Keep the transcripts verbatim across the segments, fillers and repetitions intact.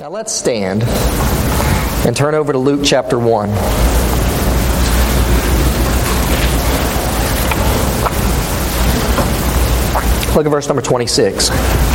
Now let's stand and turn over to Luke chapter one. Look at verse number twenty-six.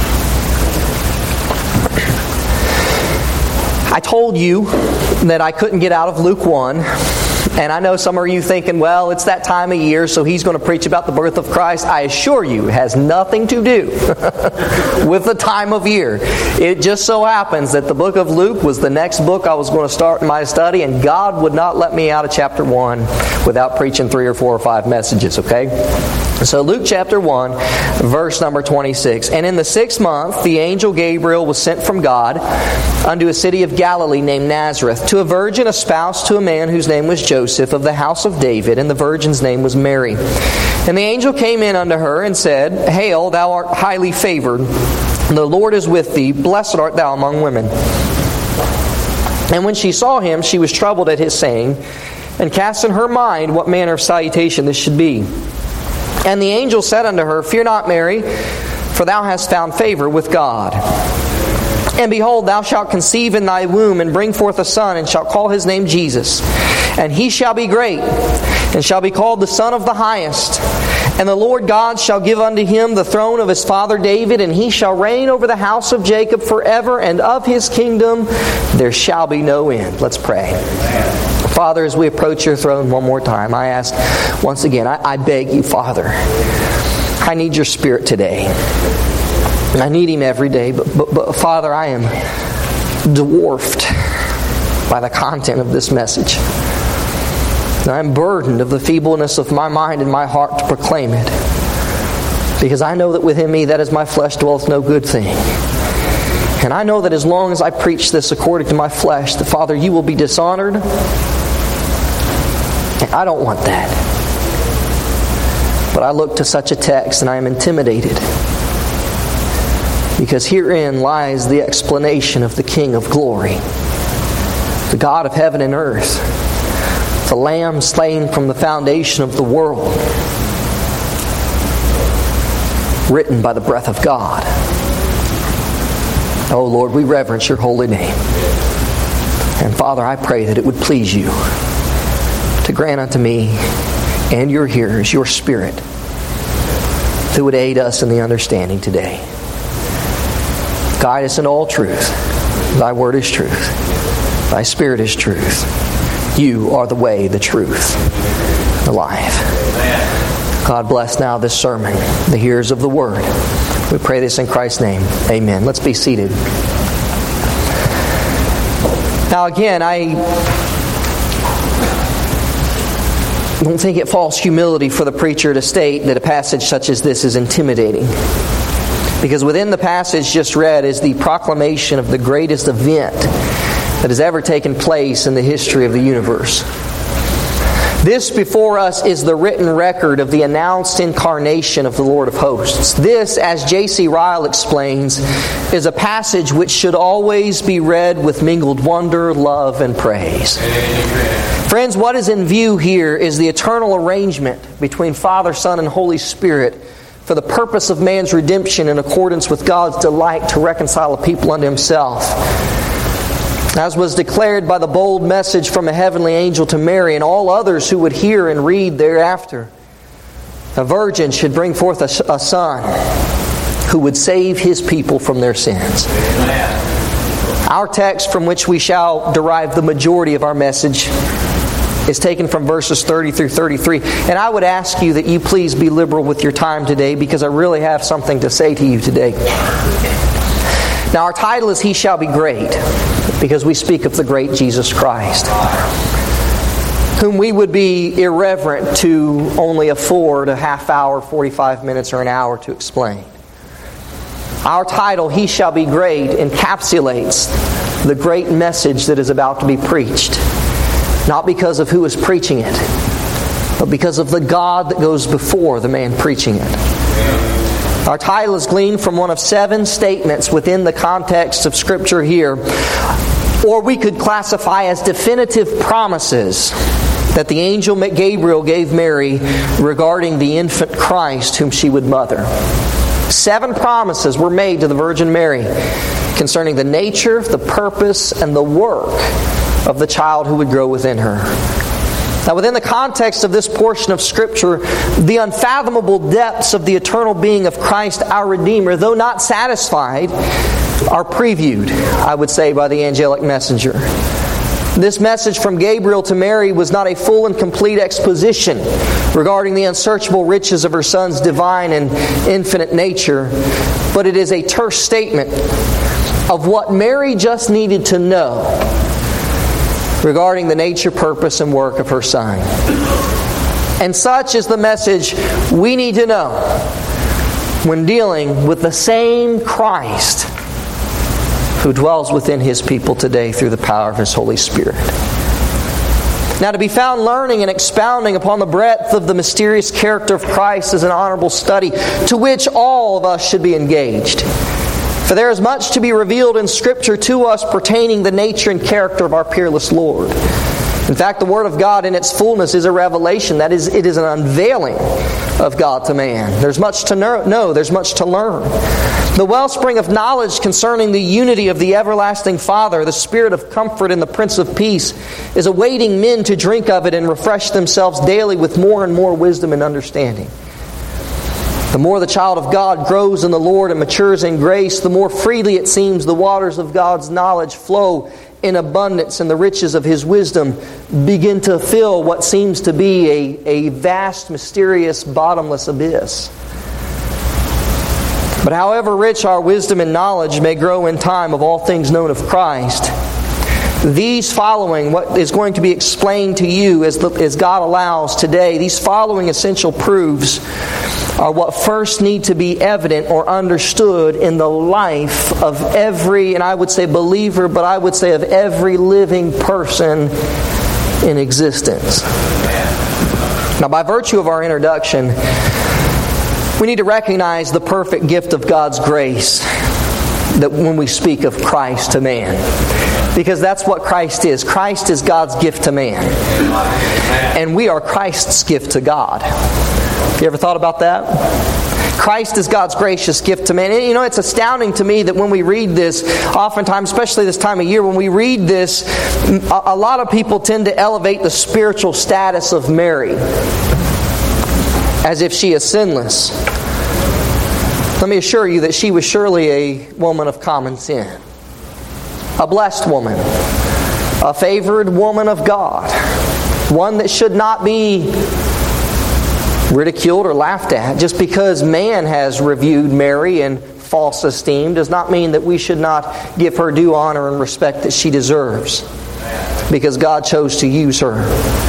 I told you that I couldn't get out of Luke one. And I know some of you thinking, well, it's that time of year, so he's going to preach about the birth of Christ. I assure you, it has nothing to do with the time of year. It just so happens that the book of Luke was the next book I was going to start in my study, and God would not let me out of chapter one without preaching three or four or five messages, okay? So Luke chapter one, verse number twenty-six. And in the sixth month, the angel Gabriel was sent from God unto a city of Galilee named Nazareth, to a virgin espoused to a man whose name was Joseph, of the house of David, and the virgin's name was Mary. And the angel came in unto her and said, Hail, thou art highly favored, the Lord is with thee, blessed art thou among women. And when she saw him, she was troubled at his saying, and cast in her mind what manner of salutation this should be. And the angel said unto her, Fear not, Mary, for thou hast found favor with God. And behold, thou shalt conceive in thy womb, and bring forth a son, and shalt call his name Jesus. And he shall be great, and shall be called the Son of the Highest. And the Lord God shall give unto him the throne of his father David, and he shall reign over the house of Jacob forever, and of his kingdom there shall be no end. Let's pray. Father, as we approach your throne one more time, I ask once again, I, I beg you, Father, I need your Spirit today. I need him every day, but, but, but Father, I am dwarfed by the content of this message. I'm burdened of the feebleness of my mind and my heart to proclaim it. Because I know that within me, that is my flesh, dwelleth no good thing. And I know that as long as I preach this according to my flesh, that Father, you will be dishonored. And I don't want that. But I look to such a text and I am intimidated. Because herein lies the explanation of the King of glory, the God of heaven and earth, the Lamb slain from the foundation of the world, written by the breath of God. Oh Lord, we reverence your holy name. And Father, I pray that it would please you to grant unto me and your hearers your Spirit that would aid us in the understanding today. Guide us in all truth. Thy word is truth. Thy Spirit is truth. You are the way, the truth, the life. God bless now this sermon, the hearers of the word. We pray this in Christ's name. Amen. Let's be seated. Now again, I don't think it false humility for the preacher to state that a passage such as this is intimidating. Because within the passage just read is the proclamation of the greatest event that has ever taken place in the history of the universe. This before us is the written record of the announced incarnation of the Lord of hosts. This, as J C Ryle explains, is a passage which should always be read with mingled wonder, love, and praise. Amen. Friends, what is in view here is the eternal arrangement between Father, Son, and Holy Spirit for the purpose of man's redemption in accordance with God's delight to reconcile a people unto Himself. As was declared by the bold message from a heavenly angel to Mary and all others who would hear and read thereafter, a virgin should bring forth a, a son who would save His people from their sins. Amen. Our text from which we shall derive the majority of our message is taken from verses thirty through thirty-three. And I would ask you that you please be liberal with your time today, because I really have something to say to you today. Now our title is He Shall Be Great, because we speak of the great Jesus Christ, whom we would be irreverent to only afford a half hour, forty-five minutes, or an hour to explain. Our title, He Shall Be Great, encapsulates the great message that is about to be preached. Not because of who is preaching it, but because of the God that goes before the man preaching it. Our title is gleaned from one of seven statements within the context of Scripture here, or we could classify as definitive promises that the angel Gabriel gave Mary regarding the infant Christ whom she would mother. Seven promises were made to the Virgin Mary concerning the nature, the purpose, and the work of the child who would grow within her. Now, within the context of this portion of Scripture, the unfathomable depths of the eternal being of Christ our Redeemer, though not satisfied, are previewed, I would say, by the angelic messenger. This message from Gabriel to Mary was not a full and complete exposition regarding the unsearchable riches of her Son's divine and infinite nature, but it is a terse statement of what Mary just needed to know regarding the nature, purpose, and work of her Son. And such is the message we need to know when dealing with the same Christ who dwells within His people today through the power of His Holy Spirit. Now, to be found learning and expounding upon the breadth of the mysterious character of Christ is an honorable study to which all of us should be engaged. For there is much to be revealed in Scripture to us pertaining the nature and character of our peerless Lord. In fact, the Word of God in its fullness is a revelation. That is, it is an unveiling of God to man. There's much to know. There's much to learn. The wellspring of knowledge concerning the unity of the everlasting Father, the Spirit of comfort and the Prince of Peace, is awaiting men to drink of it and refresh themselves daily with more and more wisdom and understanding. The more the child of God grows in the Lord and matures in grace, the more freely it seems the waters of God's knowledge flow in abundance, and the riches of His wisdom begin to fill what seems to be a, a vast, mysterious, bottomless abyss. But however rich our wisdom and knowledge may grow in time of all things known of Christ, these following, what is going to be explained to you as, the, as God allows today, these following essential proofs are what first need to be evident or understood in the life of every, and I would say believer, but I would say of every living person in existence. Now, by virtue of our introduction, we need to recognize the perfect gift of God's grace that when we speak of Christ to man. Because that's what Christ is. Christ is God's gift to man. And we are Christ's gift to God. You ever thought about that? Christ is God's gracious gift to man. And you know, it's astounding to me that when we read this, oftentimes, especially this time of year, when we read this, a lot of people tend to elevate the spiritual status of Mary as if she is sinless. Let me assure you that she was surely a woman of common sin. A blessed woman. A favored woman of God. One that should not be ridiculed or laughed at. Just because man has reviewed Mary in false esteem does not mean that we should not give her due honor and respect that she deserves. Because God chose to use her.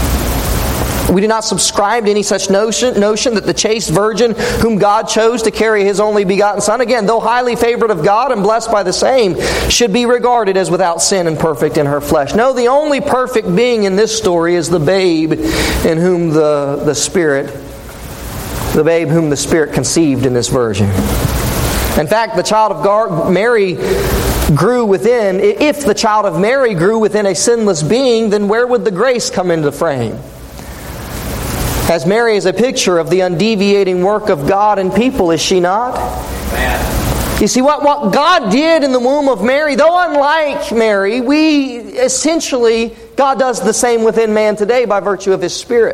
We do not subscribe to any such notion, notion that the chaste virgin whom God chose to carry His only begotten Son, again, though highly favored of God and blessed by the same, should be regarded as without sin and perfect in her flesh. No, the only perfect being in this story is the babe in whom the, the Spirit, the babe whom the Spirit conceived in this virgin. In fact, the child of God, Mary grew within, if the child of Mary grew within a sinless being, then where would the grace come into frame? As Mary is a picture of the undeviating work of God and people, is she not? Amen. You see, what, what God did in the womb of Mary, though unlike Mary, we essentially, God does the same within man today by virtue of His Spirit.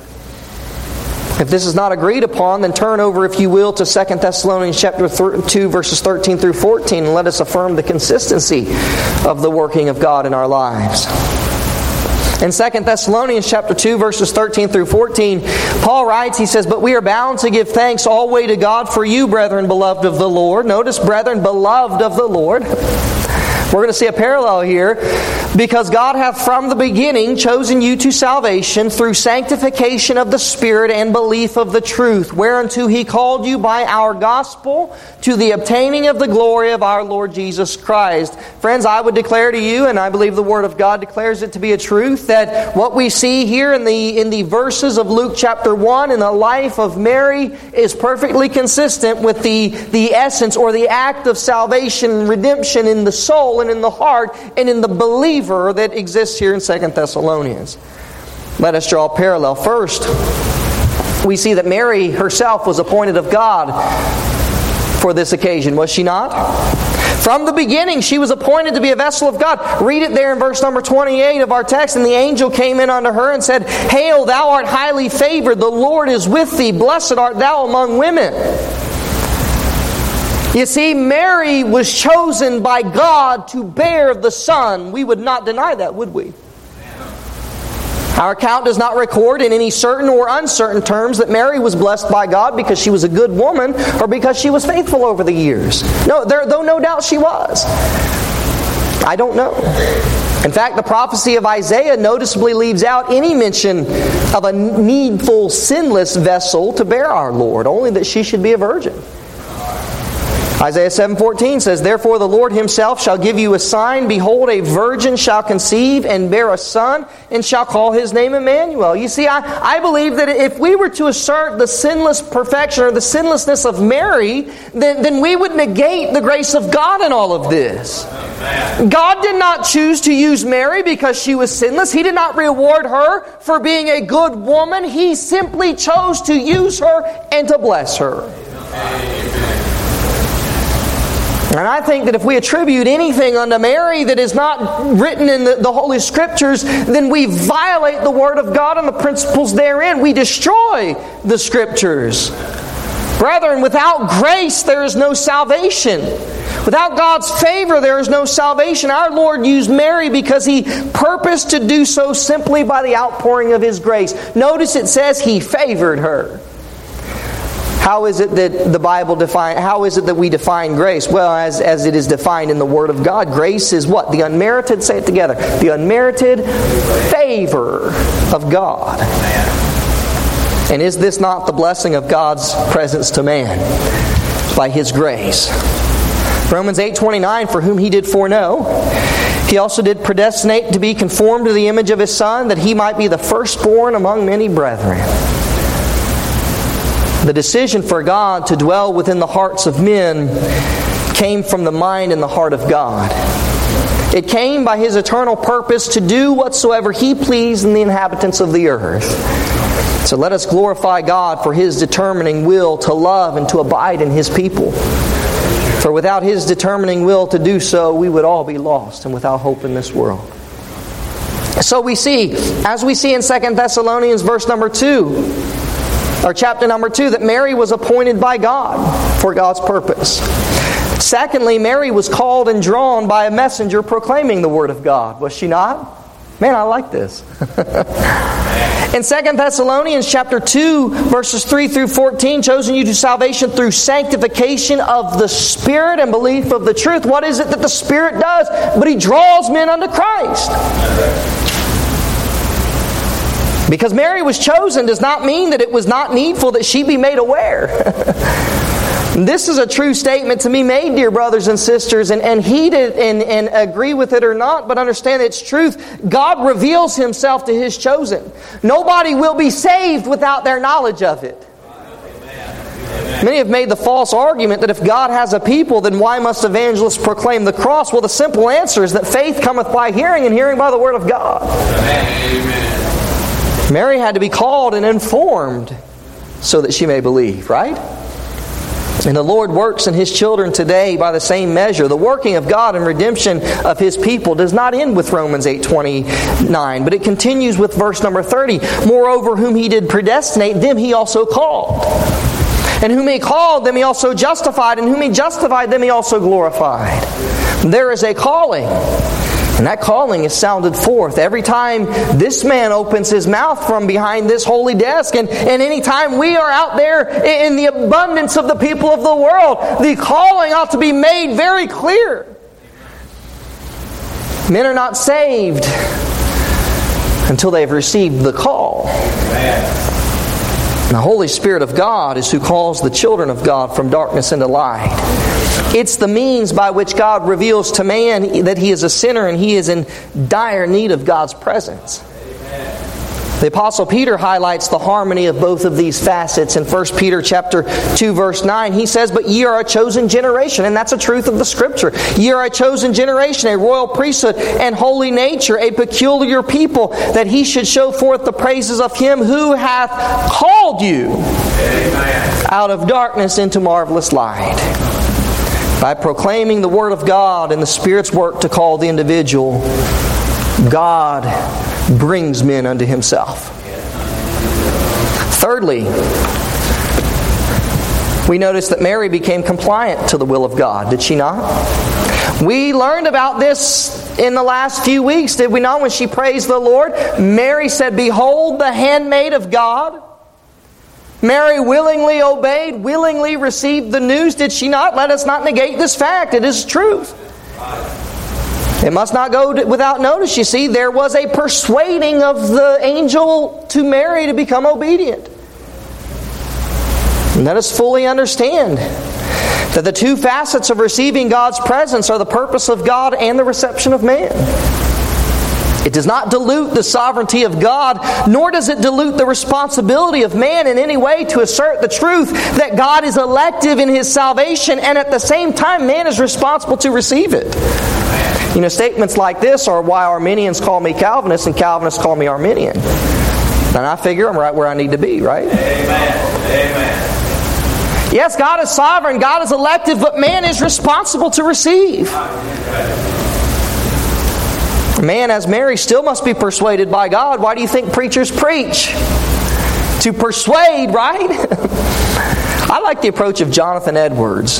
If this is not agreed upon, then turn over, if you will, to Second Thessalonians chapter two, verses thirteen through fourteen, and let us affirm the consistency of the working of God in our lives. In Second Thessalonians chapter two, verses thirteen through fourteen, Paul writes, he says, "But we are bound to give thanks always to God for you, brethren, beloved of the Lord." Notice, brethren, beloved of the Lord. We're going to see a parallel here. "Because God hath from the beginning chosen you to salvation through sanctification of the Spirit and belief of the truth, whereunto He called you by our gospel to the obtaining of the glory of our Lord Jesus Christ." Friends, I would declare to you, and I believe the Word of God declares it to be a truth, that what we see here in the, in the verses of Luke chapter one in the life of Mary is perfectly consistent with the, the essence or the act of salvation and redemption in the soul and in the heart and in the believer that exists here in Second Thessalonians. Let us draw a parallel. First, we see that Mary herself was appointed of God for this occasion, was she not? From the beginning, she was appointed to be a vessel of God. Read it there in verse number twenty-eight of our text. And the angel came in unto her and said, Hail, thou art highly favored. The Lord is with thee. Blessed art thou among women. You see, Mary was chosen by God to bear the Son. We would not deny that, would we? Our account does not record in any certain or uncertain terms that Mary was blessed by God because she was a good woman or because she was faithful over the years. No, there, though no doubt she was. I don't know. In fact, the prophecy of Isaiah noticeably leaves out any mention of a needful, sinless vessel to bear our Lord, only that she should be a virgin. Isaiah seven fourteen says, Therefore the Lord Himself shall give you a sign. Behold, a virgin shall conceive and bear a son, and shall call His name Emmanuel. You see, I, I believe that if we were to assert the sinless perfection or the sinlessness of Mary, then, then we would negate the grace of God in all of this. God did not choose to use Mary because she was sinless. He did not reward her for being a good woman. He simply chose to use her and to bless her. And I think that if we attribute anything unto Mary that is not written in the, the Holy Scriptures, then we violate the Word of God and the principles therein. We destroy the Scriptures. Brethren, without grace there is no salvation. Without God's favor there is no salvation. Our Lord used Mary because He purposed to do so simply by the outpouring of His grace. Notice it says He favored her. How is it that the Bible define? How is it that we define grace? Well, as, as it is defined in the Word of God, grace is what? The unmerited, say it together, the unmerited favor of God. And is this not the blessing of God's presence to man? By His grace. Romans eight twenty-nine, for whom He did foreknow, He also did predestinate to be conformed to the image of His Son, that He might be the firstborn among many brethren. The decision for God to dwell within the hearts of men came from the mind and the heart of God. It came by His eternal purpose to do whatsoever He pleased in the inhabitants of the earth. So let us glorify God for His determining will to love and to abide in His people. For without His determining will to do so, we would all be lost and without hope in this world. So we see, as we see in Second Thessalonians verse number two, or chapter number two, that Mary was appointed by God for God's purpose. Secondly, Mary was called and drawn by a messenger proclaiming the Word of God. Was she not? Man, I like this. In Second Thessalonians chapter two, verses three through fourteen, chosen you to salvation through sanctification of the Spirit and belief of the truth. What is it that the Spirit does? But He draws men unto Christ. Because Mary was chosen does not mean that it was not needful that she be made aware. This is a true statement to be made, dear brothers and sisters, and, and heed it and, and agree with it or not, but understand its truth. God reveals Himself to His chosen. Nobody will be saved without their knowledge of it. Many have made the false argument that if God has a people, then why must evangelists proclaim the cross? Well, the simple answer is that faith cometh by hearing, and hearing by the Word of God. Amen. Mary had to be called and informed so that she may believe, right? And the Lord works in His children today by the same measure. The working of God and redemption of His people does not end with Romans eight twenty-nine, but it continues with verse number thirty. Moreover, whom He did predestinate, them He also called. And whom He called, them He also justified. And whom He justified, them He also glorified. There is a calling. And that calling is sounded forth every time this man opens his mouth from behind this holy desk. And, and any time we are out there in the abundance of the people of the world, the calling ought to be made very clear. Men are not saved until they've received the call. And the Holy Spirit of God is who calls the children of God from darkness into light. It's the means by which God reveals to man that he is a sinner and he is in dire need of God's presence. The Apostle Peter highlights the harmony of both of these facets in First Peter chapter two, verse nine. He says, "But ye are a chosen generation," and that's a truth of the Scripture. "Ye are a chosen generation, a royal priesthood, and holy nature, a peculiar people, that He should show forth the praises of Him who hath called you Amen. Out of darkness into marvelous light." By proclaiming the Word of God and the Spirit's work to call the individual, God brings men unto Himself. Thirdly, we notice that Mary became compliant to the will of God, did she not? We learned about this in the last few weeks, did we not? When she praised the Lord, Mary said, "Behold the handmaid of God." Mary willingly obeyed, willingly received the news, did she not? Let us not negate this fact. It is truth. It must not go without notice. You see, there was a persuading of the angel to Mary to become obedient. And let us fully understand that the two facets of receiving God's presence are the purpose of God and the reception of man. It does not dilute the sovereignty of God, nor does it dilute the responsibility of man in any way to assert the truth that God is elective in His salvation, and at the same time man is responsible to receive it. You know, statements like this are why Arminians call me Calvinist and Calvinists call me Arminian. And I figure I'm right where I need to be, right? Amen. Amen. Yes, God is sovereign, God is elective, but man is responsible to receive. Man, as Mary, still must be persuaded by God. Why do you think preachers preach? To persuade, right? I like the approach of Jonathan Edwards.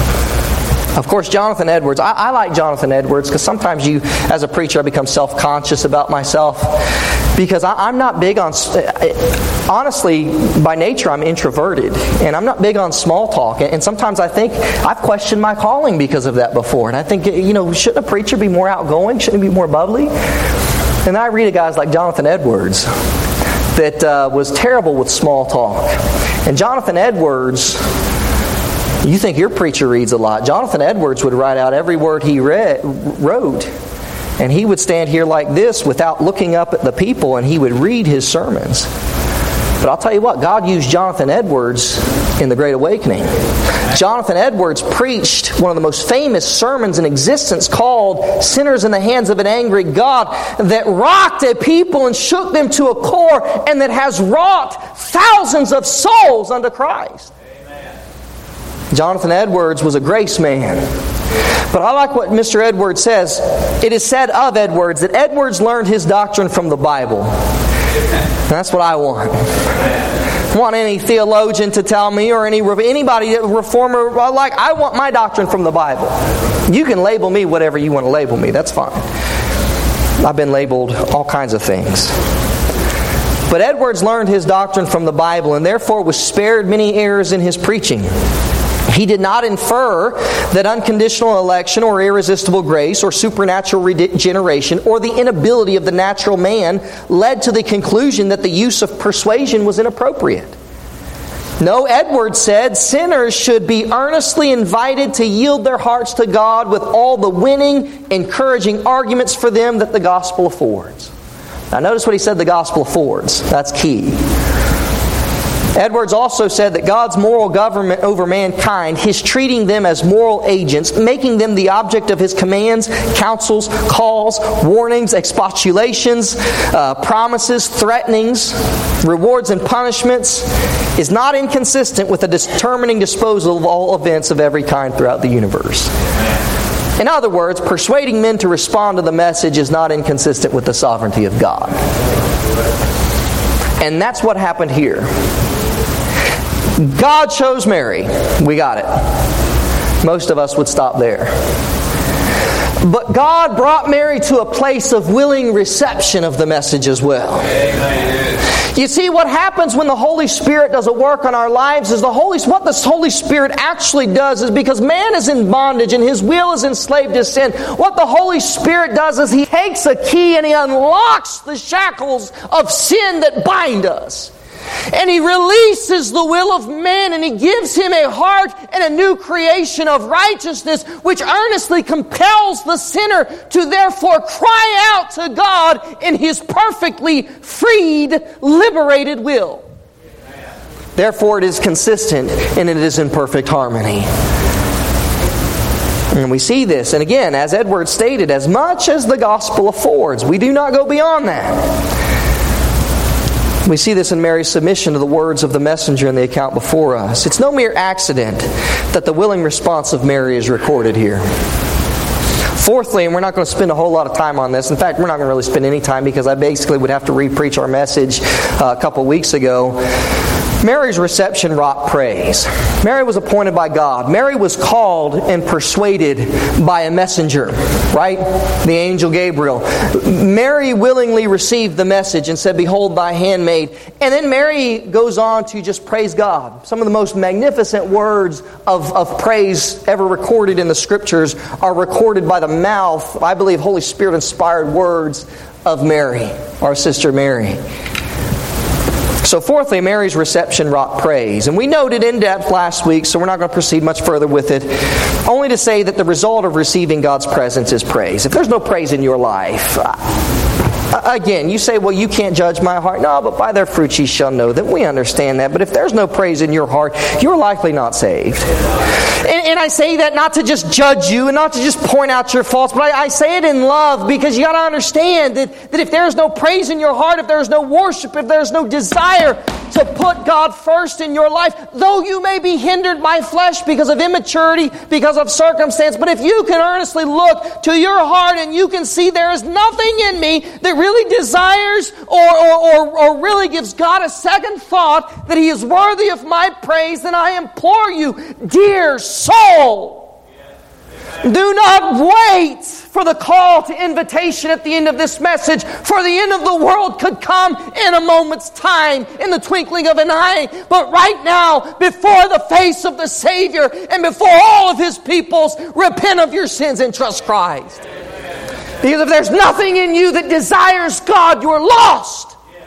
Of course, Jonathan Edwards, I, I like Jonathan Edwards because sometimes you, as a preacher, I become self-conscious about myself because I, I'm not big on, honestly, by nature I'm introverted and I'm not big on small talk, and sometimes I think I've questioned my calling because of that before, and I think, you know, shouldn't a preacher be more outgoing? Shouldn't he be more bubbly? And I read of guys like Jonathan Edwards that uh, was terrible with small talk. And Jonathan Edwards, you think your preacher reads a lot. Jonathan Edwards would write out every word he read, wrote. And he would stand here like this without looking up at the people, and he would read his sermons. But I'll tell you what, God used Jonathan Edwards in the Great Awakening. Jonathan Edwards preached one of the most famous sermons in existence called "Sinners in the Hands of an Angry God," that rocked a people and shook them to a core, and that has wrought thousands of souls unto Christ. Jonathan Edwards was a grace man. But I like what Mister Edwards says. It is said of Edwards that Edwards learned his doctrine from the Bible. That's what I want. I want any theologian to tell me, or any anybody, reformer, like, I want my doctrine from the Bible. You can label me whatever you want to label me. That's fine. I've been labeled all kinds of things. But Edwards learned his doctrine from the Bible, and therefore was spared many errors in his preaching. He did not infer that unconditional election or irresistible grace or supernatural regeneration or the inability of the natural man led to the conclusion that the use of persuasion was inappropriate. No, Edwards said sinners should be earnestly invited to yield their hearts to God with all the winning, encouraging arguments for them that the gospel affords. Now notice what he said the gospel affords. That's key. Edwards also said that God's moral government over mankind, His treating them as moral agents, making them the object of His commands, counsels, calls, warnings, expostulations, uh, promises, threatenings, rewards and punishments, is not inconsistent with the determining disposal of all events of every kind throughout the universe. In other words, persuading men to respond to the message is not inconsistent with the sovereignty of God. And that's what happened here. God chose Mary. We got it. Most of us would stop there. But God brought Mary to a place of willing reception of the message as well. Amen. You see, what happens when the Holy Spirit does a work on our lives is the Holy what the Holy Spirit actually does is, because man is in bondage and his will is enslaved to sin, what the Holy Spirit does is He takes a key and He unlocks the shackles of sin that bind us. And He releases the will of man, and He gives him a heart and a new creation of righteousness, which earnestly compels the sinner to therefore cry out to God in his perfectly freed, liberated will. Therefore it is consistent and it is in perfect harmony. And we see this, and again, as Edwards stated, as much as the gospel affords. We do not go beyond that. We see this in Mary's submission to the words of the messenger in the account before us. It's no mere accident that the willing response of Mary is recorded here. Fourthly, and we're not going to spend a whole lot of time on this. In fact, we're not going to really spend any time because I basically would have to re-preach our message uh, a couple weeks ago. Mary's reception wrought praise. Mary was appointed by God. Mary was called and persuaded by a messenger, right? The angel Gabriel. Mary willingly received the message and said, "Behold thy handmaid." And then Mary goes on to just praise God. Some of the most magnificent words of, of praise ever recorded in the Scriptures are recorded by the mouth, I believe, Holy Spirit-inspired words of Mary, our sister Mary. So fourthly, Mary's reception wrought praise. And we noted in depth last week, so we're not going to proceed much further with it, only to say that the result of receiving God's presence is praise. If there's no praise in your life, again, you say, well, you can't judge my heart. No, but by their fruits ye shall know them. We understand that. But if there's no praise in your heart, you're likely not saved. And, and I say that not to just judge you and not to just point out your faults, but I, I say it in love because you got to understand that, that if there's no praise in your heart, if there's no worship, if there's no desire to put God first in your life, though you may be hindered by flesh because of immaturity, because of circumstance, but if you can earnestly look to your heart and you can see there is nothing in me that really desires or, or, or, or really gives God a second thought that He is worthy of my praise, then I implore you, dear soul, do not wait for the call to invitation at the end of this message, for the end of the world could come in a moment's time, in the twinkling of an eye. But right now, before the face of the Savior and before all of His peoples, repent of your sins and trust Christ. Because if there's nothing in you that desires God, you're lost.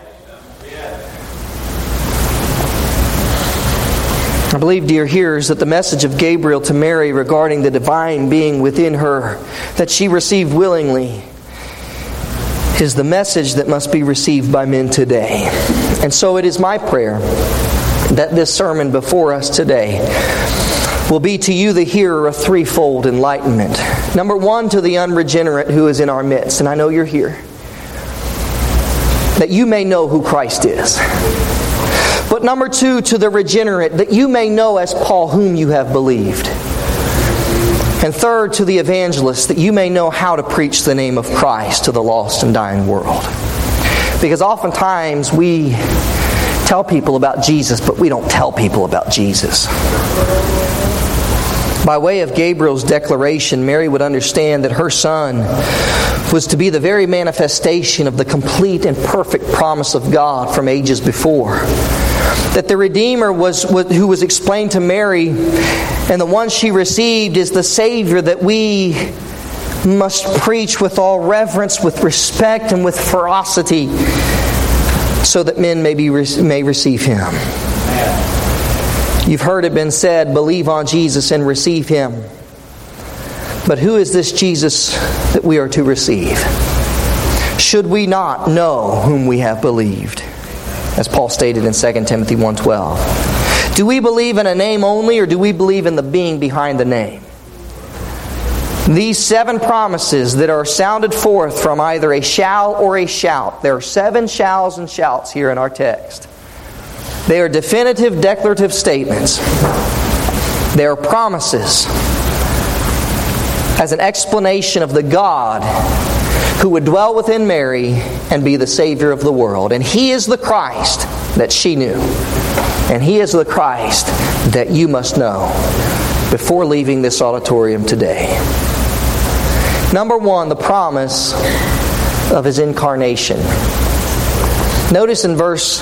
I believe, dear hearers, that the message of Gabriel to Mary regarding the divine being within her that she received willingly is the message that must be received by men today. And so it is my prayer that this sermon before us today will be to you, the hearer, a threefold enlightenment. Number one, to the unregenerate who is in our midst, and I know you're here, that you may know who Christ is. But number two, to the regenerate, that you may know as Paul whom you have believed. And third, to the evangelist, that you may know how to preach the name of Christ to the lost and dying world. Because oftentimes we tell people about Jesus, but we don't tell people about Jesus. By way of Gabriel's declaration, Mary would understand that her son was to be the very manifestation of the complete and perfect promise of God from ages before. That the Redeemer was, was who was explained to Mary, and the one she received is the Savior that we must preach with all reverence, with respect, and with ferocity, so that men may be may receive Him. You've heard it been said, believe on Jesus and receive Him. But who is this Jesus that we are to receive? Should we not know whom we have believed? As Paul stated in Second Timothy one twelve. Do we believe in a name only, or do we believe in the being behind the name? These seven promises that are sounded forth from either a shall or a shout. There are seven shalls and shouts here in our text. They are definitive, declarative statements. They are promises as an explanation of the God who would dwell within Mary and be the Savior of the world. And He is the Christ that she knew. And He is the Christ that you must know before leaving this auditorium today. Number one, the promise of His incarnation. Notice in verse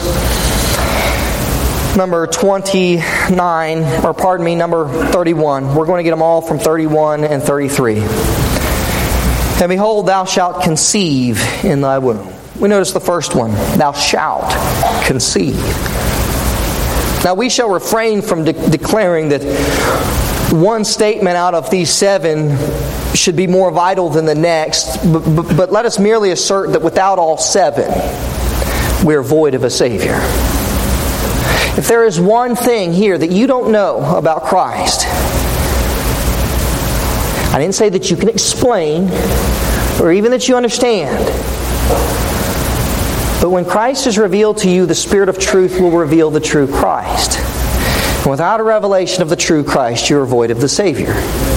number twenty-nine, or pardon me, number thirty-one. We're going to get them all from thirty-one and thirty-three. And behold, thou shalt conceive in thy womb. We notice the first one. Thou shalt conceive. Now we shall refrain from de- declaring that one statement out of these seven should be more vital than the next, but, but, but let us merely assert that without all seven, we are void of a Savior. If there is one thing here that you don't know about Christ, I didn't say that you can explain or even that you understand, But when Christ is revealed to you, the Spirit of truth will reveal the true Christ. And without a revelation of the true Christ, you are void of the Savior.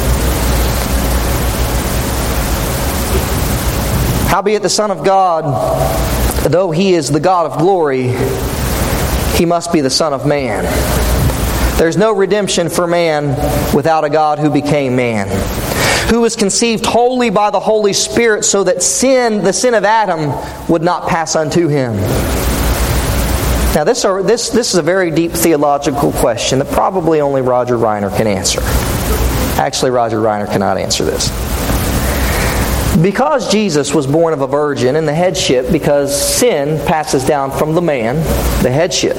Howbeit the Son of God, though He is the God of glory, He must be the Son of man. There's no redemption for man without a God who became man, who was conceived wholly by the Holy Spirit, so that sin, the sin of Adam, would not pass unto him. Now this, are, this, this is a very deep theological question that probably only Roger Reiner can answer. Actually, Roger Reiner cannot answer this. Because Jesus was born of a virgin, and the headship, because sin passes down from the man, the headship,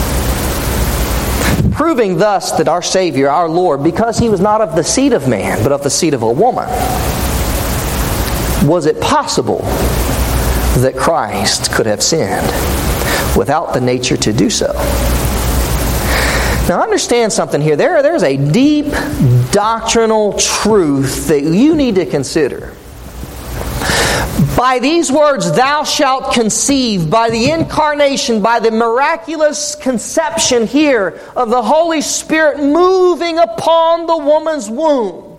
proving thus that our Savior, our Lord, because He was not of the seed of man, but of the seed of a woman, was it possible that Christ could have sinned without the nature to do so? Now understand something here. There, there's a deep doctrinal truth that you need to consider. By these words, thou shalt conceive, by the incarnation, by the miraculous conception here of the Holy Spirit moving upon the woman's womb,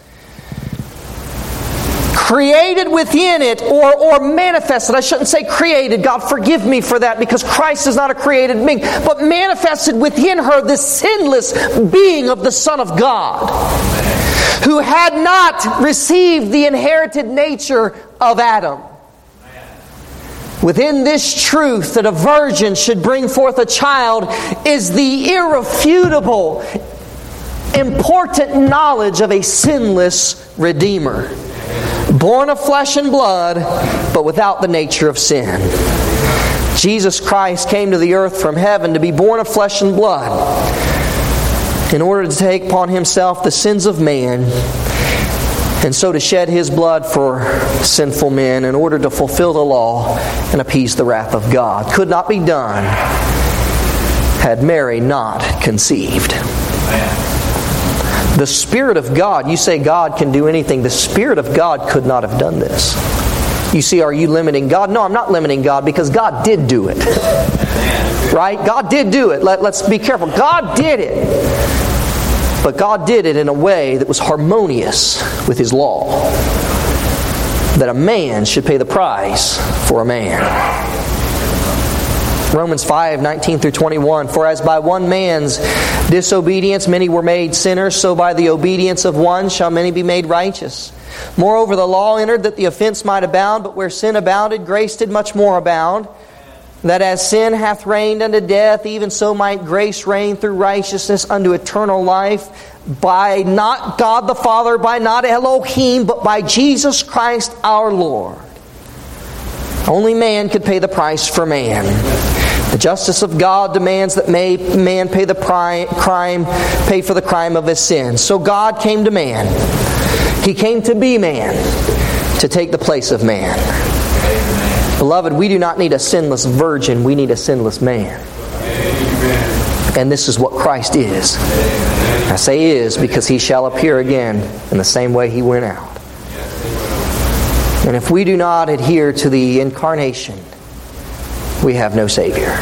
created within it, or, or manifested. I shouldn't say created. God forgive me for that, because Christ is not a created being, but manifested within her this sinless being of the Son of God, who had not received the inherited nature of Adam. Within this truth that a virgin should bring forth a child is the irrefutable, important knowledge of a sinless Redeemer, born of flesh and blood, but without the nature of sin. Jesus Christ came to the earth from heaven to be born of flesh and blood, in order to take upon Himself the sins of man, and so to shed His blood for sinful men in order to fulfill the law and appease the wrath of God. Could not be done had Mary not conceived. The Spirit of God, you say God can do anything. The Spirit of God could not have done this. You see, are you limiting God? No, I'm not limiting God, because God did do it. Right? God did do it. Let, let's be careful. God did it. But God did it in a way that was harmonious with His law, that a man should pay the price for a man. Romans five, nineteen through twenty-one. For as by one man's disobedience many were made sinners, so by the obedience of one shall many be made righteous. Moreover, the law entered that the offense might abound, but where sin abounded, grace did much more abound. That as sin hath reigned unto death, even so might grace reign through righteousness unto eternal life, by not God the Father, by not Elohim, but by Jesus Christ our Lord. Only man could pay the price for man. The justice of God demands that man pay the crime, pay for the crime of his sin. So God came to man. He came to be man, to take the place of man. Beloved, we do not need a sinless virgin. We need a sinless man. Amen. And this is what Christ is. Amen. I say is because He shall appear again in the same way He went out. And if we do not adhere to the incarnation, we have no Savior.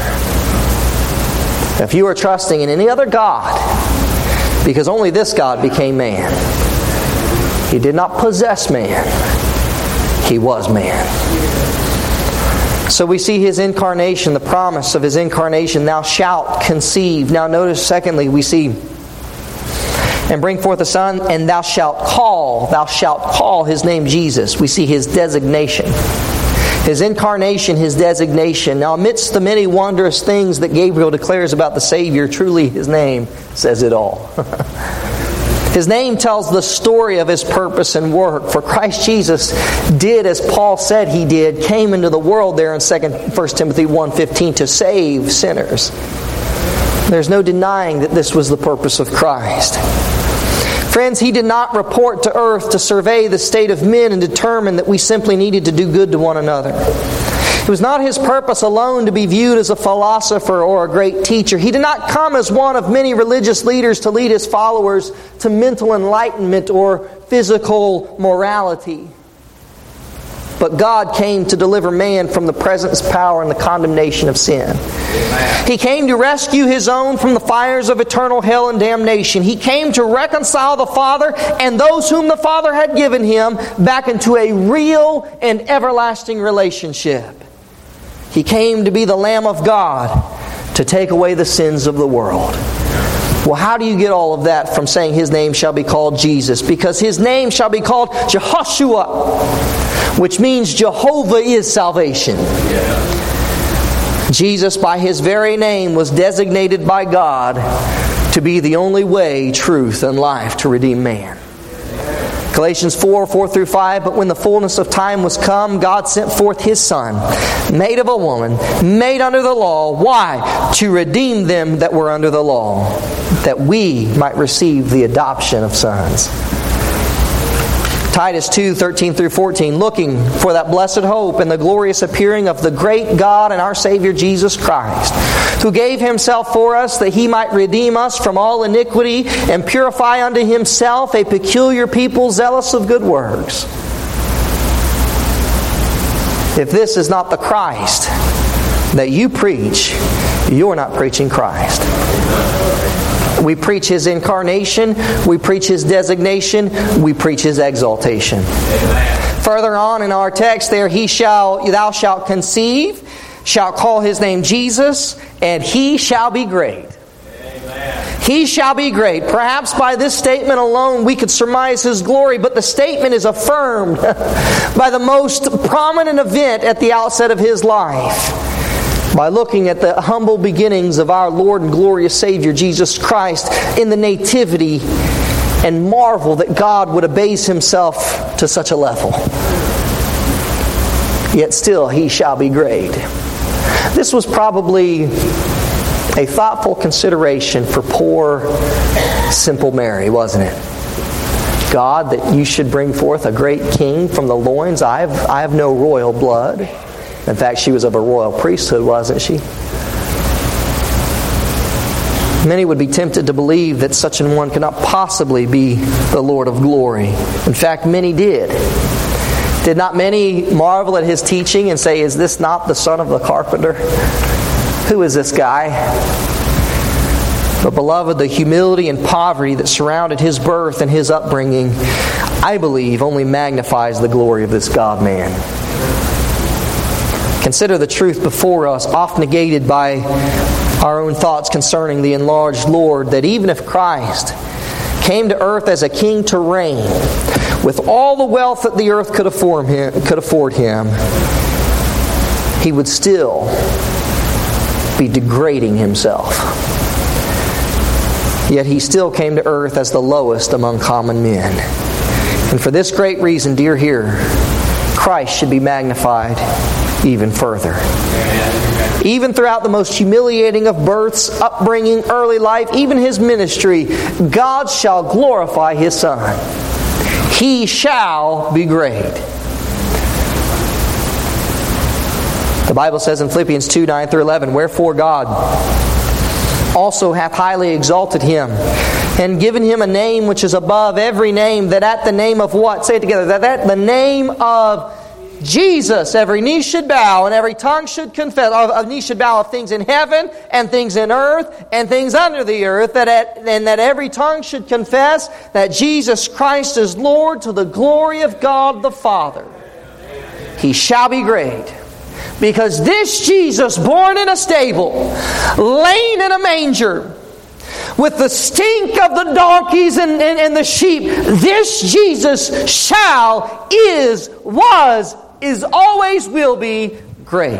If you are trusting in any other God, because only this God became man. He did not possess man. He was man. So we see His incarnation, the promise of His incarnation, thou shalt conceive. Now notice, secondly, we see, and bring forth a son, and thou shalt call, thou shalt call His name Jesus. We see His designation. His incarnation, His designation. Now amidst the many wondrous things that Gabriel declares about the Savior, truly His name says it all. His name tells the story of His purpose and work. For Christ Jesus did as Paul said He did, came into the world there in First Timothy one fifteen to save sinners. There's no denying that this was the purpose of Christ. Friends, He did not report to earth to survey the state of men and determine that we simply needed to do good to one another. It was not His purpose alone to be viewed as a philosopher or a great teacher. He did not come as one of many religious leaders to lead His followers to mental enlightenment or physical morality. but God came to deliver man from the presence, power, and the condemnation of sin. Amen. He came to rescue His own from the fires of eternal hell and damnation. He came to reconcile the Father and those whom the Father had given Him back into a real and everlasting relationship. He came to be the Lamb of God to take away the sins of the world. Well, how do you get all of that from saying His name shall be called Jesus? Because His name shall be called Jehoshua, which means Jehovah is salvation. Yeah. Jesus, by His very name, was designated by God to be the only way, truth, and life to redeem man. Galatians four, four through five, but when the fullness of time was come, God sent forth His Son, made of a woman, made under the law. Why? To redeem them that were under the law, that we might receive the adoption of sons. Titus two, thirteen through fourteen, looking for that blessed hope and the glorious appearing of the great God and our Savior Jesus Christ, who gave Himself for us that He might redeem us from all iniquity and purify unto Himself a peculiar people zealous of good works. If this is not the Christ that you preach, you're not preaching Christ. We preach His incarnation, we preach His designation, we preach His exaltation. Amen. Further on in our text there, He shall, thou shalt conceive, shalt call His name Jesus, and He shall be great. Amen. He shall be great. Perhaps by this statement alone we could surmise His glory, but the statement is affirmed by the most prominent event at the outset of His life. By looking at the humble beginnings of our Lord and glorious Savior Jesus Christ in the nativity, and marvel that God would abase Himself to such a level. Yet still He shall be great. This was probably a thoughtful consideration for poor, simple Mary, wasn't it? God, that you should bring forth a great king from the loins. I have, I have no royal blood. In fact, she was of a royal priesthood, wasn't she? Many would be tempted to believe that such an one could not possibly be the Lord of glory. In fact, many did. Did not many marvel at His teaching and say, is this not the son of the carpenter? Who is this guy? But beloved, the humility and poverty that surrounded His birth and His upbringing, I believe, only magnifies the glory of this God-man. Consider the truth before us, oft negated by our own thoughts concerning the enlarged Lord, that even if Christ came to earth as a king to reign, with all the wealth that the earth could afford him, could afford him, He would still be degrading Himself. Yet He still came to earth as the lowest among common men. And for this great reason, dear hearer, Christ should be magnified even further. Even throughout the most humiliating of births, upbringing, early life, even His ministry, God shall glorify His Son. He shall be great. The Bible says in Philippians two, nine through eleven, wherefore God also hath highly exalted Him, and given Him a name which is above every name, that at the name of what? Say it together. That at the name of Jesus, every knee should bow and every tongue should confess. A knee should bow of things in heaven and things in earth and things under the earth. That at, and that every tongue should confess that Jesus Christ is Lord, to the glory of God the Father. He shall be great. Because this Jesus, born in a stable, laying in a manger, with the stink of the donkeys and, and, and the sheep, this Jesus shall, is, was, is, always will be great.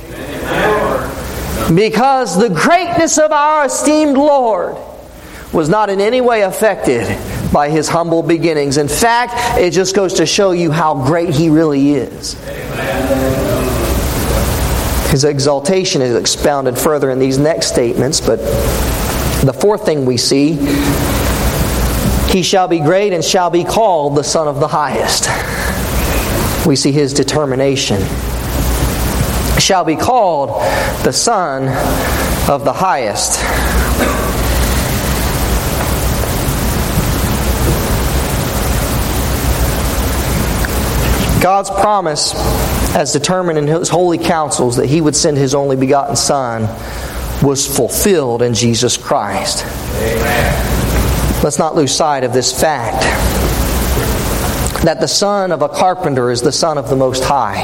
Because the greatness of our esteemed Lord was not in any way affected by His humble beginnings. In fact, it just goes to show you how great He really is. His exaltation is expounded further in these next statements, but the fourth thing we see, He shall be great and shall be called the Son of the Highest. We see His determination. Shall be called the Son of the Highest. God's promise, as determined in His holy counsels, that He would send His only begotten Son, was fulfilled in Jesus Christ. Amen. Let's not lose sight of this fact, that the son of a carpenter is the Son of the Most High.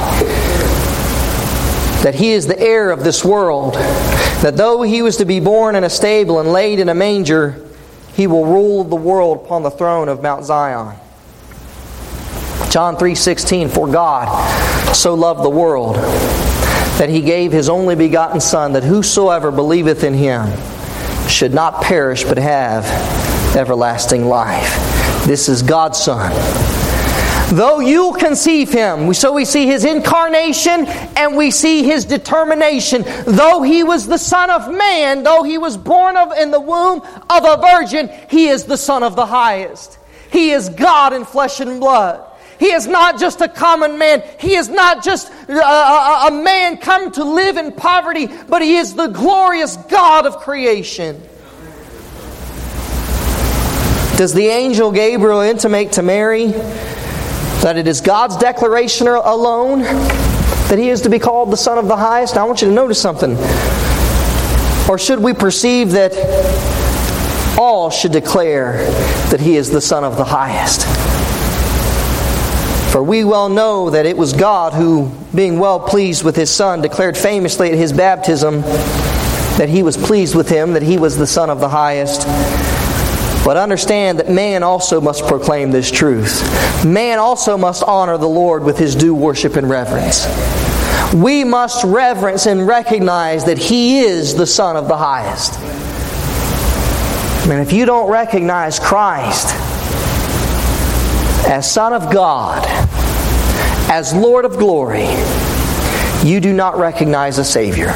That He is the heir of this world. That though He was to be born in a stable and laid in a manger, He will rule the world upon the throne of Mount Zion. John three sixteen, for God so loved the world that He gave His only begotten Son, that whosoever believeth in Him should not perish but have everlasting life. This is God's Son. Though you conceive Him, so we see His incarnation and we see His determination. Though He was the Son of Man, though He was born of in the womb of a virgin, He is the Son of the Highest. He is God in flesh and blood. He is not just a common man. He is not just a, a, a man come to live in poverty, but He is the glorious God of creation. Does the angel Gabriel intimate to Mary that it is God's declaration alone that He is to be called the Son of the Highest? Now I want you to notice something. Or should we perceive that all should declare that He is the Son of the Highest? For we well know that it was God who, being well pleased with His Son, declared famously at His baptism that He was pleased with Him, that He was the Son of the Highest. But understand that man also must proclaim this truth. Man also must honor the Lord with his due worship and reverence. We must reverence and recognize that He is the Son of the Highest. I mean, if you don't recognize Christ as Son of God, as Lord of glory, you do not recognize a Savior.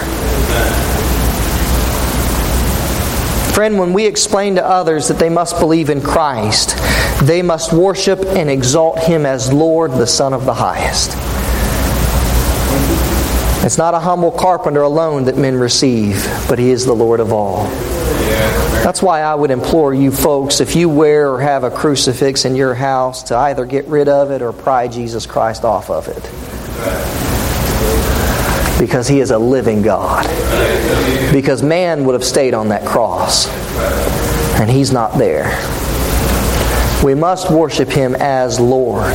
Friend, when we explain to others that they must believe in Christ, they must worship and exalt Him as Lord, the Son of the Highest. It's not a humble carpenter alone that men receive, but He is the Lord of all. That's why I would implore you folks, if you wear or have a crucifix in your house, to either get rid of it or pry Jesus Christ off of it. Because He is a living God. Because man would have stayed on that cross. And He's not there. We must worship Him as Lord.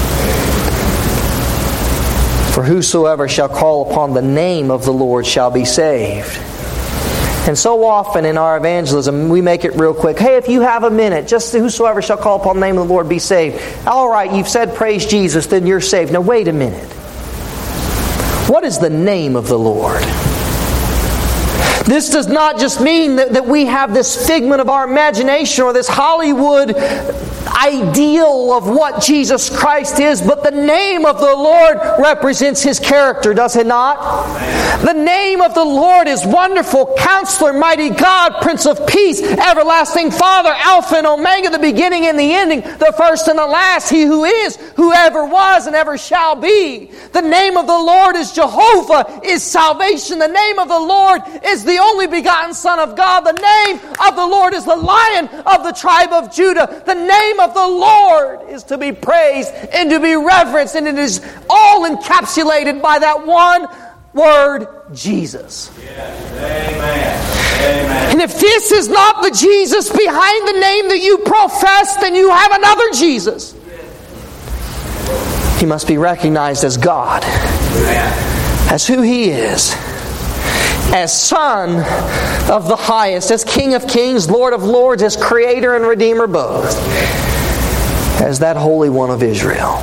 For whosoever shall call upon the name of the Lord shall be saved. And so often in our evangelism, we make it real quick. Hey, if you have a minute, just whosoever shall call upon the name of the Lord be saved. All right, you've said praise Jesus, then you're saved. Now wait a minute. What is the name of the Lord? This does not just mean that, that we have this figment of our imagination or this Hollywood ideal of what Jesus Christ is, but the name of the Lord represents His character, does it not? Amen. The name of the Lord is Wonderful Counselor, Mighty God, Prince of Peace, Everlasting Father, Alpha and Omega, the beginning and the ending, the first and the last, He who is, who ever was, and ever shall be. The name of the Lord is Jehovah, is salvation. The name of the Lord is the only begotten Son of God. The name of the Lord is the Lion of the tribe of Judah. The name of the Lord is to be praised and to be reverenced, and it is all encapsulated by that one word, Jesus. Yes. Amen. Amen. And if this is not the Jesus behind the name that you profess, then you have another Jesus. He must be recognized as God, Amen. As who He is, as Son of the Highest, as King of Kings, Lord of Lords, as Creator and Redeemer both, as that Holy One of Israel.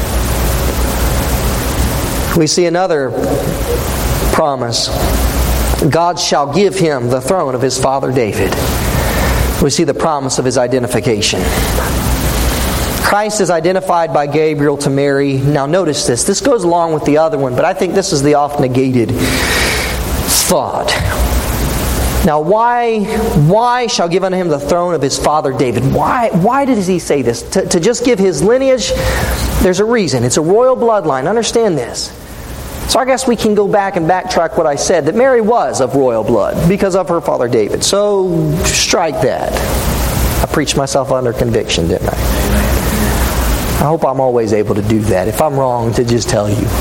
We see another promise. God shall give Him the throne of His father David. We see the promise of His identification. Christ is identified by Gabriel to Mary. Now notice this. This goes along with the other one, but I think this is the oft negated thought. Now why why shall give unto Him the throne of His father David? Why why does He say this? To, to just give His lineage? There's a reason. It's a royal bloodline. Understand this. So I guess we can go back and backtrack what I said, that Mary was of royal blood because of her father David. So strike that. I preached myself under conviction, didn't I? I hope I'm always able to do that. If I'm wrong, to just tell you.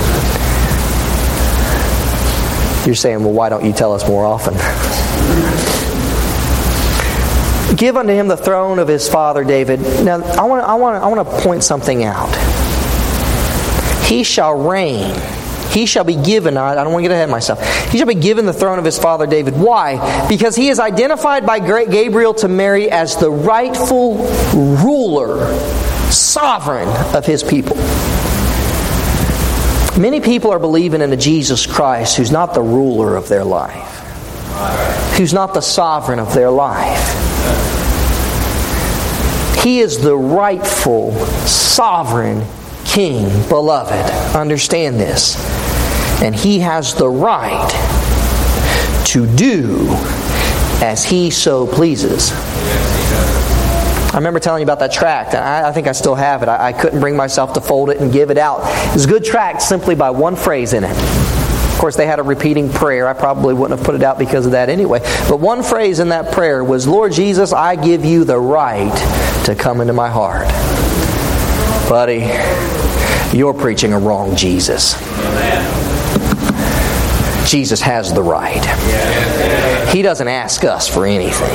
You're saying, well, why don't you tell us more often? Give unto him the throne of his father David. Now, I want to I want to, I want to point something out. He shall reign. He shall be given, I don't want to get ahead of myself. He shall be given the throne of his father David. Why? Because he is identified by Gabriel to Mary as the rightful ruler, sovereign of his people. Many people are believing in a Jesus Christ who's not the ruler of their life, who's not the sovereign of their life. He is the rightful, sovereign King, beloved. Understand this. And He has the right to do as He so pleases. I remember telling you about that tract, and I, I think I still have it. I, I couldn't bring myself to fold it and give it out. It's a good tract simply by one phrase in it. Of course, they had a repeating prayer. I probably wouldn't have put it out because of that anyway. But one phrase in that prayer was, Lord Jesus, I give you the right to come into my heart. Buddy, you're preaching a wrong Jesus. Jesus has the right. He doesn't ask us for anything.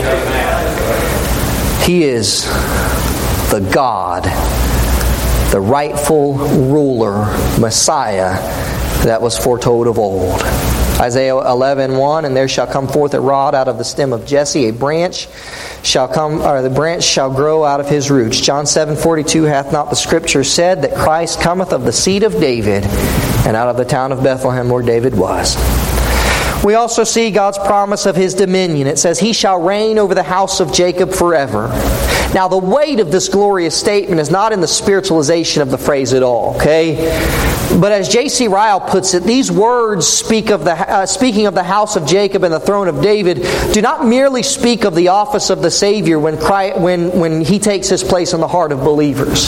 He is the God, the rightful ruler, Messiah that was foretold of old. Isaiah eleven one, and there shall come forth a rod out of the stem of Jesse, a branch shall come, or the branch shall grow out of his roots. John seven forty-two, hath not the Scripture said that Christ cometh of the seed of David, and out of the town of Bethlehem where David was. We also see God's promise of His dominion. It says, He shall reign over the house of Jacob forever. Now, the weight of this glorious statement is not in the spiritualization of the phrase at all, okay? But as J C Ryle puts it, these words speak of the uh, speaking of the house of Jacob and the throne of David do not merely speak of the office of the Savior when Christ, when when He takes His place in the heart of believers.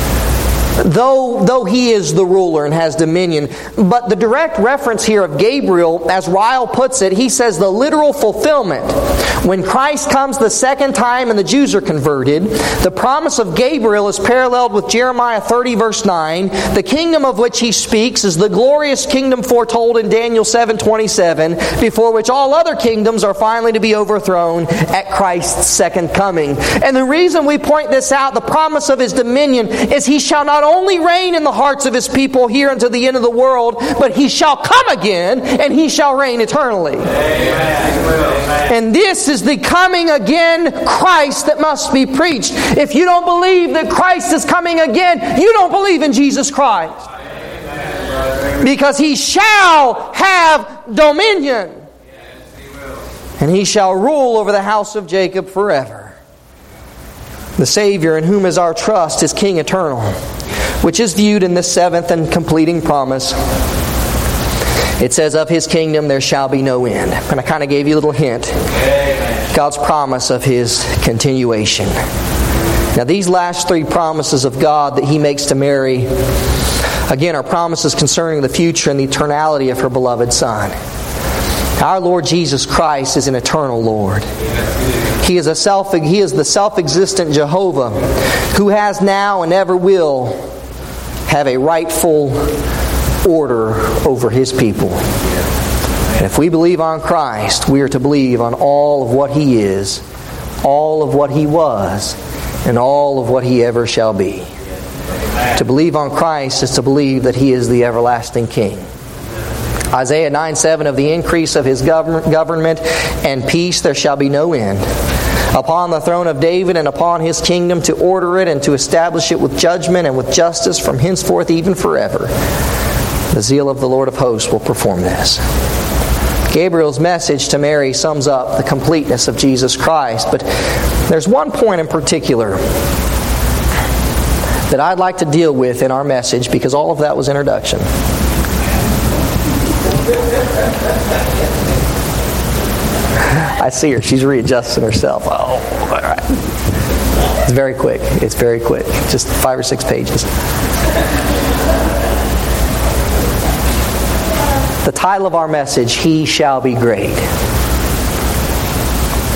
Though, though He is the ruler and has dominion. But the direct reference here of Gabriel, as Ryle puts it, he says the literal fulfillment. When Christ comes the second time and the Jews are converted, the promise of Gabriel is paralleled with Jeremiah thirty verse nine. The kingdom of which he speaks is the glorious kingdom foretold in Daniel seven twenty-seven, before which all other kingdoms are finally to be overthrown at Christ's second coming. And the reason we point this out, the promise of His dominion, is He shall not only reign in the hearts of His people here until the end of the world, but He shall come again and He shall reign eternally. Amen. And this is the coming again Christ that must be preached. If you don't believe that Christ is coming again, you don't believe in Jesus Christ. Because He shall have dominion. And He shall rule over the house of Jacob forever. The Savior in whom is our trust is King eternal, which is viewed in this seventh and completing promise. It says, of His kingdom there shall be no end. And I kind of gave you a little hint. Amen. God's promise of His continuation. Now these last three promises of God that He makes to Mary, again, are promises concerning the future and the eternality of her beloved Son. Our Lord Jesus Christ is an eternal Lord. He is a self, He is the self-existent Jehovah who has now and ever will have a rightful order over His people. And if we believe on Christ, we are to believe on all of what He is, all of what He was, and all of what He ever shall be. To believe on Christ is to believe that He is the everlasting King. Isaiah nine seven, of the increase of His government and peace there shall be no end. Upon the throne of David and upon His kingdom, to order it and to establish it with judgment and with justice from henceforth even forever. The zeal of the Lord of hosts will perform this. Gabriel's message to Mary sums up the completeness of Jesus Christ. But there's one point in particular that I'd like to deal with in our message, because all of that was introduction. I see her. She's readjusting herself. Oh, all right. It's very quick. It's very quick. Just five or six pages. The title of our message, He Shall Be Great.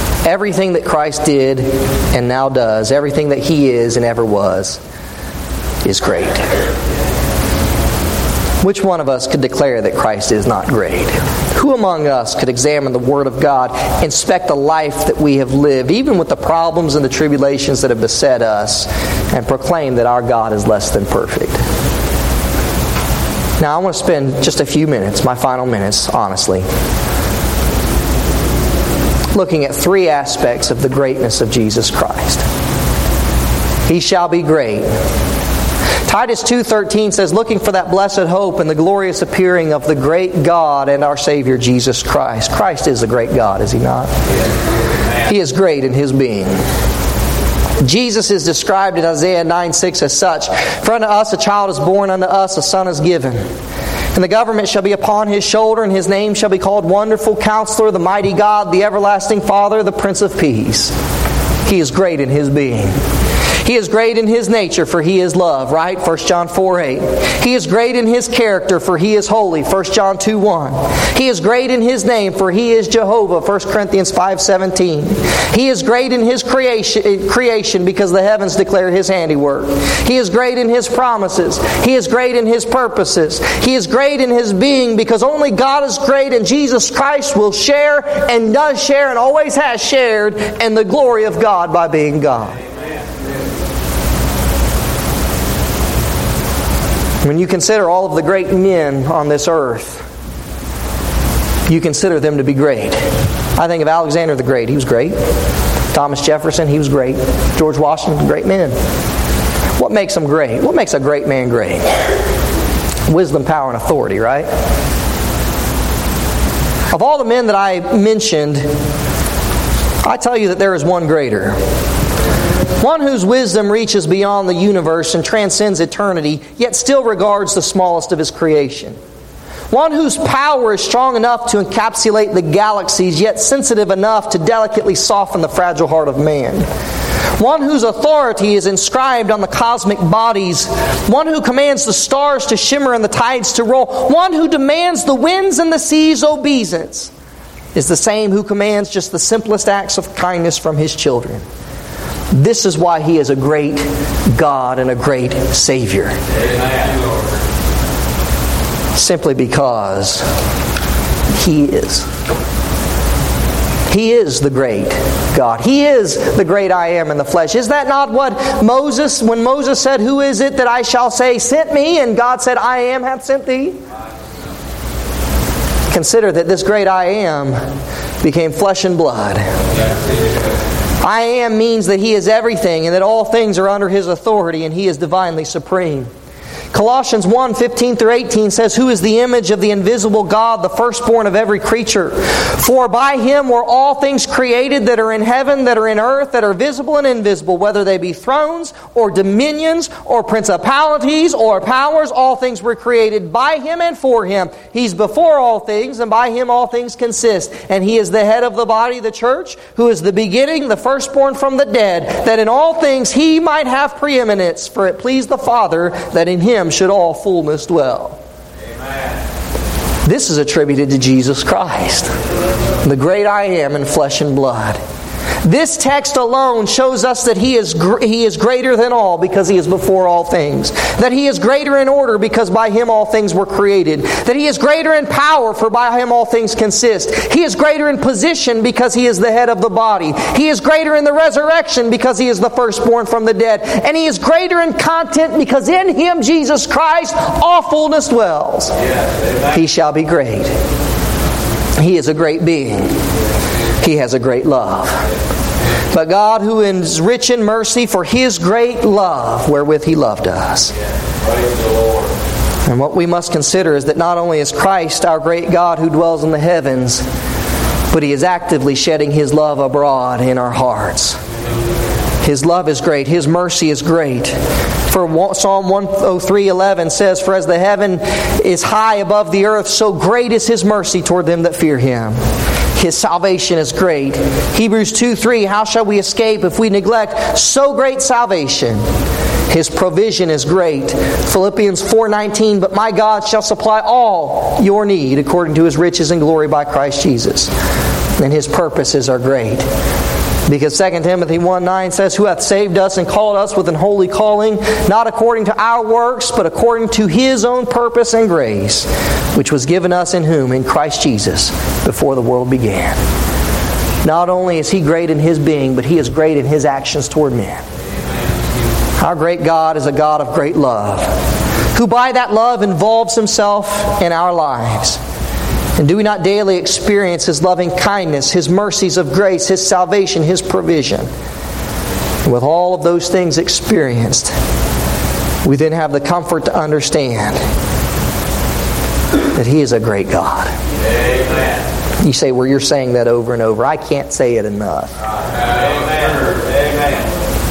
Everything that Christ did and now does, everything that He is and ever was, is great. Which one of us could declare that Christ is not great? Who among us could examine the Word of God, inspect the life that we have lived, even with the problems and the tribulations that have beset us, and proclaim that our God is less than perfect? Now I want to spend just a few minutes, my final minutes, honestly, looking at three aspects of the greatness of Jesus Christ. He shall be great. Titus two thirteen says, looking for that blessed hope and the glorious appearing of the great God and our Savior Jesus Christ. Christ is a great God, is He not? He is great in His being. Jesus is described in Isaiah nine six as such. For unto us a child is born, unto us a son is given. And the government shall be upon His shoulder, and His name shall be called Wonderful Counselor, the Mighty God, the Everlasting Father, the Prince of Peace. He is great in His being. He is great in His nature, for He is love, right? First John four eight. He is great in His character, for He is holy, First John two one. He is great in His name, for He is Jehovah, First Corinthians five seventeen. He is great in His creation, creation because the heavens declare His handiwork. He is great in His promises. He is great in His purposes. He is great in His being because only God is great, and Jesus Christ will share and does share and always has shared in the glory of God by being God. When you consider all of the great men on this earth, you consider them to be great. I think of Alexander the Great. He was great. Thomas Jefferson, he was great. George Washington, great men. What makes them great? What makes a great man great? Wisdom, power, and authority, right? Of all the men that I mentioned, I tell you that there is one greater. One whose wisdom reaches beyond the universe and transcends eternity, yet still regards the smallest of His creation. One whose power is strong enough to encapsulate the galaxies, yet sensitive enough to delicately soften the fragile heart of man. One whose authority is inscribed on the cosmic bodies. One who commands the stars to shimmer and the tides to roll. One who demands the winds and the seas' obeisance is the same who commands just the simplest acts of kindness from His children. This is why He is a great God and a great Savior. Simply because He is. He is the great God. He is the great I am in the flesh. Is that not what Moses, when Moses said, "Who is it that I shall say sent me?" And God said, "I am hath sent thee." Consider that this great I am became flesh and blood. I am means that He is everything and that all things are under His authority and He is divinely supreme. Colossians one fifteen through eighteen says, "Who is the image of the invisible God, the firstborn of every creature? For by Him were all things created that are in heaven, that are in earth, that are visible and invisible, whether they be thrones or dominions or principalities or powers. All things were created by Him and for Him. He's before all things, and by Him all things consist. And He is the head of the body, the church, who is the beginning, the firstborn from the dead, that in all things He might have preeminence. For it pleased the Father that in Him should all fullness dwell." Amen. This is attributed to Jesus Christ, the great I am in flesh and blood. This text alone shows us that He is gr- He is greater than all because He is before all things. That He is greater in order because by Him all things were created. That He is greater in power for by Him all things consist. He is greater in position because He is the head of the body. He is greater in the resurrection because He is the firstborn from the dead. And He is greater in content because in Him, Jesus Christ, all fullness dwells. Yes, He shall be great. He is a great being. He has a great love. But God, who is rich in mercy, for His great love wherewith He loved us. And what we must consider is that not only is Christ our great God who dwells in the heavens, but He is actively shedding His love abroad in our hearts. His love is great. His mercy is great. For Psalm one oh three eleven says, "For as the heaven is high above the earth, so great is His mercy toward them that fear Him." His salvation is great. Hebrews two three, "How shall we escape if we neglect so great salvation? His provision is great." Philippians four nineteen, "But my God shall supply all your need according to His riches and glory by Christ Jesus." And His purposes are great. Because Second Timothy one nine says, who hath saved us and called us with an holy calling, not according to our works, but according to His own purpose and grace, which was given us in whom? In Christ Jesus, before the world began. Not only is He great in His being, but He is great in His actions toward men. Our great God is a God of great love, who by that love involves Himself in our lives. And do we not daily experience His loving kindness, His mercies of grace, His salvation, His provision? And with all of those things experienced, we then have the comfort to understand that He is a great God. Amen. You say, well, you're saying that over and over. I can't say it enough. Amen. Amen.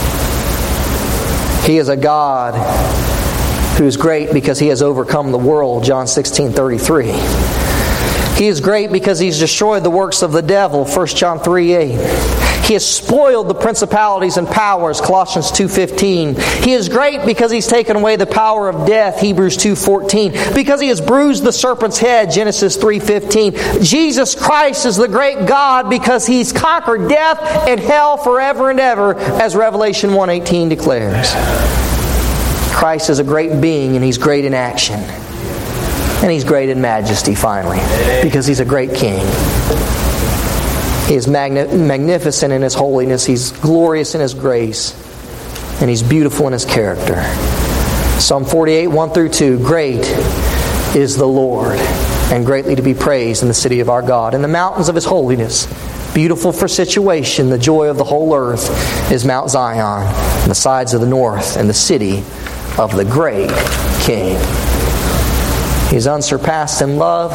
He is a God who is great because He has overcome the world, John sixteen thirty-three. He is great because He's destroyed the works of the devil, First John three eight. He has spoiled the principalities and powers, Colossians two fifteen. He is great because He's taken away the power of death, Hebrews two fourteen. Because He has bruised the serpent's head, Genesis three fifteen. Jesus Christ is the great God because He's conquered death and hell forever and ever, as Revelation one eighteen declares. Christ is a great being and He's great in action. And He's great in majesty, finally, because He's a great King. He is magni- magnificent in His holiness. He's glorious in His grace. And He's beautiful in His character. Psalm forty-eight, one through two. Great is the Lord, and greatly to be praised in the city of our God. In the mountains of His holiness, beautiful for situation, the joy of the whole earth is Mount Zion, and the sides of the north, and the city of the great King. He is unsurpassed in love.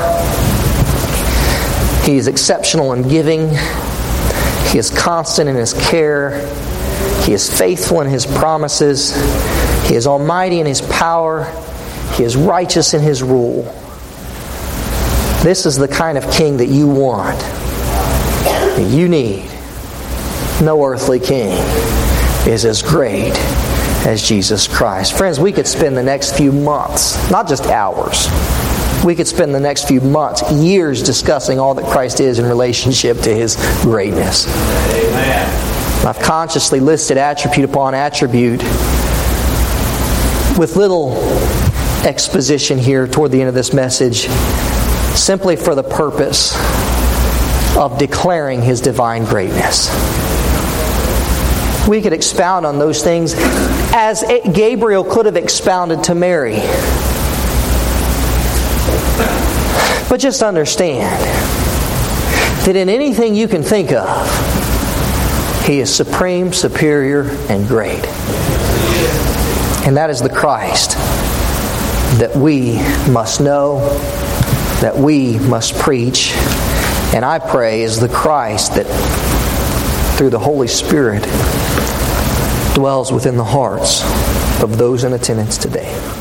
He is exceptional in giving. He is constant in His care. He is faithful in His promises. He is almighty in His power. He is righteous in His rule. This is the kind of king that you want, that you need. No earthly king is as great as Jesus Christ. Friends, we could spend the next few months, not just hours, we could spend the next few months, years discussing all that Christ is in relationship to His greatness. Amen. I've consciously listed attribute upon attribute with little exposition here toward the end of this message, simply for the purpose of declaring His divine greatness. We could expound on those things as Gabriel could have expounded to Mary. But just understand that in anything you can think of, He is supreme, superior, and great. And that is the Christ that we must know, that we must preach, and I pray is the Christ that through the Holy Spirit dwells within the hearts of those in attendance today.